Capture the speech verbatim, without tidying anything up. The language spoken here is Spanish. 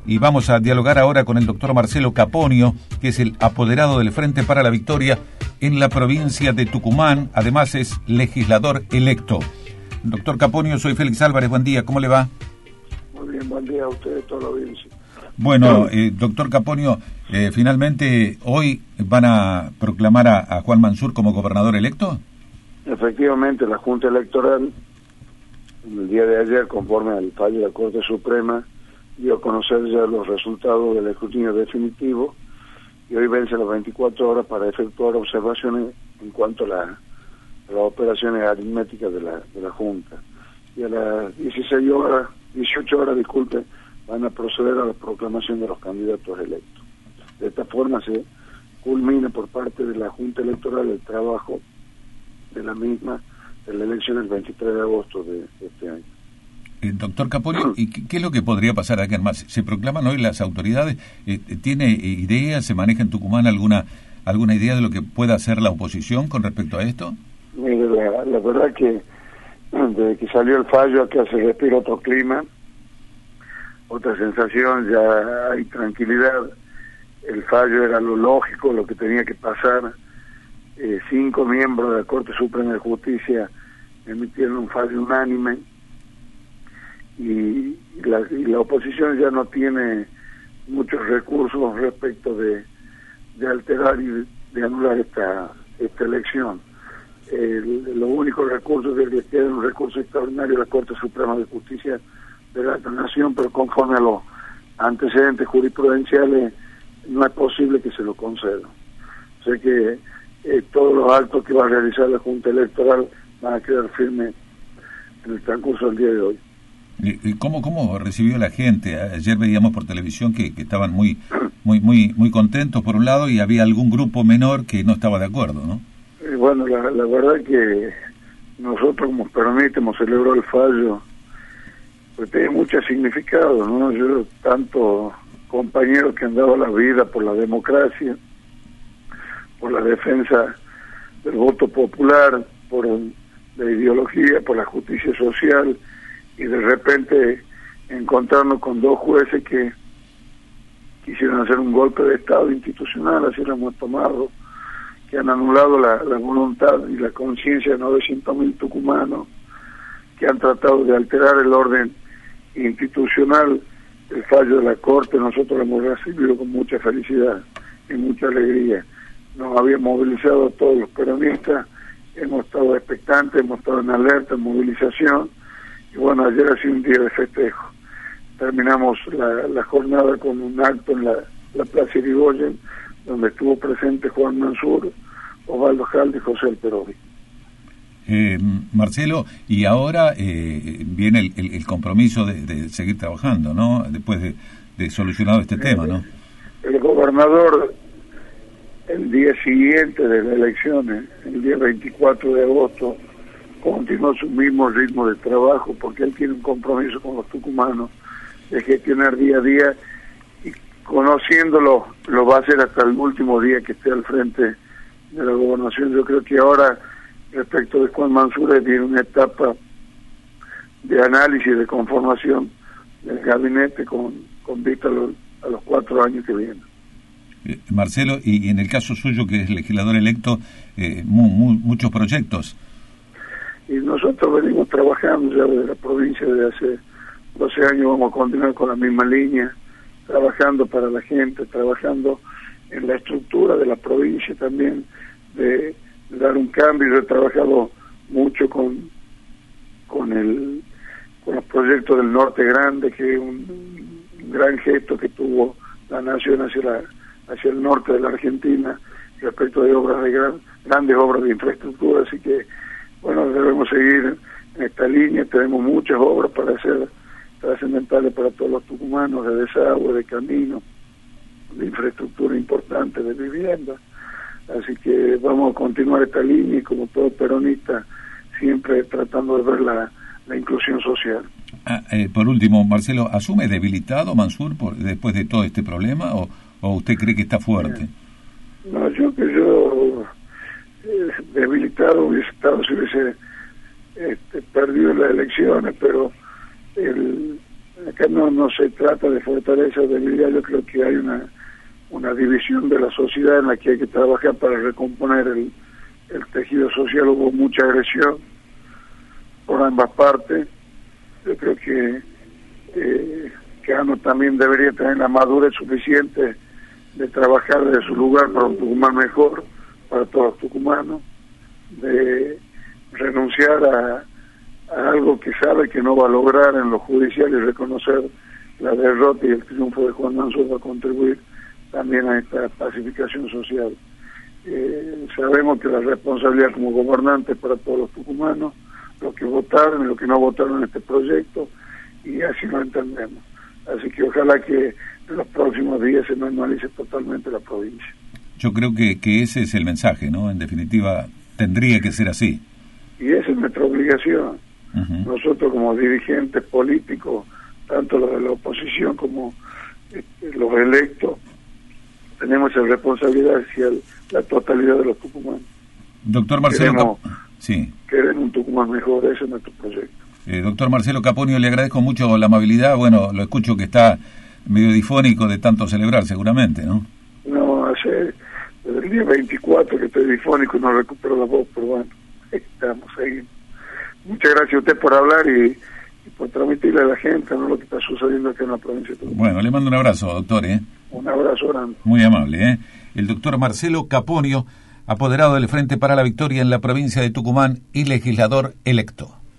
y vamos a dialogar ahora con el doctor Marcelo Caponio, que es el apoderado del Frente para la Victoria en la provincia de Tucumán. Además es legislador electo. Doctor Caponio, soy Félix Álvarez, buen día, ¿cómo le va? Muy bien, buen día a ustedes, toda la audiencia. Bueno, eh, doctor Caponio, eh, finalmente hoy van a proclamar a, a Juan Mansur como gobernador electo. Efectivamente, la Junta Electoral, el día de ayer, conforme al fallo de la Corte Suprema, dio a conocer ya los resultados del escrutinio definitivo y hoy vence las veinticuatro horas para efectuar observaciones en cuanto a, la, a las operaciones aritméticas de la, de la Junta. Y a las dieciséis horas, dieciocho horas, disculpe, van a proceder a la proclamación de los candidatos electos. De esta forma se culmina por parte de la Junta Electoral el trabajo de la misma de la elección el veintitrés de agosto de, de este año. Eh, doctor Caponio, ¿y qué, qué es lo que podría pasar acá en más? ¿Se proclaman hoy las autoridades? Eh, ¿Tiene ideas, se maneja en Tucumán alguna alguna idea de lo que pueda hacer la oposición con respecto a esto? Mire, la, la verdad que desde que salió el fallo acá se respira otro clima, otra sensación, ya hay tranquilidad. El fallo era lo lógico, lo que tenía que pasar. Eh, cinco miembros de la Corte Suprema de Justicia emitieron un fallo unánime y la, y la oposición ya no tiene muchos recursos respecto de, de alterar y de, de anular esta esta elección. Eh, los únicos recursos que les queda es un recurso extraordinario de la Corte Suprema de Justicia de la Nación, pero conforme a los antecedentes jurisprudenciales no es posible que se lo conceda. O sea que eh, todos los actos que va a realizar la Junta Electoral van a quedar firmes en el transcurso del día de hoy. ¿Y cómo, cómo recibió la gente? Ayer veíamos por televisión que, que estaban muy, muy, muy, muy contentos por un lado y había algún grupo menor que no estaba de acuerdo, ¿no? Eh, bueno, la, la verdad que nosotros como peronistas hemos celebrado el fallo, pues tiene mucho significado, ¿no? Yo, tanto compañeros que han dado la vida por la democracia, por la defensa del voto popular, por la ideología, por la justicia social, y de repente encontrarnos con dos jueces que quisieron hacer un golpe de Estado institucional, así lo hemos tomado, que han anulado la, la voluntad y la conciencia de novecientos mil tucumanos, que han tratado de alterar el orden institucional. El fallo de la Corte nosotros lo hemos recibido con mucha felicidad y mucha alegría. Nos había movilizado a todos los peronistas, hemos estado expectantes, hemos estado en alerta, en movilización, y bueno, ayer ha sido un día de festejo. Terminamos la, la jornada con un acto en la, la Plaza Irigoyen, donde estuvo presente Juan Mansur, Osvaldo Jalde y José El Perovi. Eh, Marcelo, y ahora eh, viene el, el, el compromiso de, de seguir trabajando, ¿no? Después de, de solucionado este eh, tema, ¿no? El gobernador, el día siguiente de las elecciones, el día veinticuatro de agosto, continuó su mismo ritmo de trabajo, porque él tiene un compromiso con los tucumanos de gestionar día a día, y conociéndolo lo va a hacer hasta el último día que esté al frente de la gobernación. Yo creo que ahora, respecto de Juan Mansur, tiene una etapa de análisis, de conformación del gabinete con, con vista a los, a los cuatro años que vienen. Eh, Marcelo, y, y en el caso suyo, que es legislador electo, eh, mu, mu, muchos proyectos. Y nosotros venimos trabajando ya desde la provincia desde hace doce años, vamos a continuar con la misma línea, trabajando para la gente, trabajando en la estructura de la provincia también, de, de dar un cambio. Yo he trabajado mucho con con el con los proyectos del Norte Grande, que es un, un gran gesto que tuvo la nación hacia la, hacia el norte de la Argentina respecto de obras de gran, grandes obras de infraestructura, así que bueno, debemos seguir en esta línea. Tenemos muchas obras para hacer trascendentales para todos los tucumanos, de desagüe, de camino, de infraestructura importante, de vivienda. Así que vamos a continuar esta línea y, como todo peronista, siempre tratando de ver la, la inclusión social. Ah, eh, por último, Marcelo, ¿asume debilitado Mansur por, después de todo este problema o, o usted cree que está fuerte? No, yo que yo eh, debilitado hubiese estado si hubiese este, perdido las elecciones, pero el, acá no, no se trata de fortaleza o debilidad, yo creo que hay una, una división de la sociedad en la que hay que trabajar para recomponer el, el tejido social. Hubo mucha agresión por ambas partes. Yo creo que eh, Cano también debería tener la madurez suficiente de trabajar desde su lugar para un Tucumán mejor, para todos los tucumanos, de renunciar a, a algo que sabe que no va a lograr en lo judicial y reconocer la derrota y el triunfo de Juan Mansur va a contribuir también a esta pacificación social. Eh, sabemos que la responsabilidad como gobernante es para todos los tucumanos, los que votaron y los que no votaron en este proyecto, y así lo entendemos. Así que ojalá que en los próximos días se normalice totalmente la provincia. Yo creo que, que ese es el mensaje, ¿no? En definitiva, tendría que ser así. Y esa es nuestra obligación. Uh-huh. Nosotros como dirigentes políticos, tanto los de la oposición como este, los electos, tenemos esa responsabilidad hacia el, la totalidad de los tucumanos. Doctor Marcelo Queremos, Cap... sí. queremos un Tucumán mejor, ese es nuestro proyecto. Eh, doctor Marcelo Caponio, le agradezco mucho la amabilidad. Bueno, lo escucho que está medio difónico de tanto celebrar, seguramente, ¿no? No, hace desde el día veinticuatro que estoy difónico y no recupero la voz, pero bueno, estamos ahí. Muchas gracias a usted por hablar y, y por transmitirle a la gente, ¿no?, lo que está sucediendo aquí en la provincia de Tucumán. Bueno, le mando un abrazo, doctor, ¿eh? Un abrazo grande. Muy amable, ¿eh? El doctor Marcelo Caponio, apoderado del Frente para la Victoria en la provincia de Tucumán y legislador electo.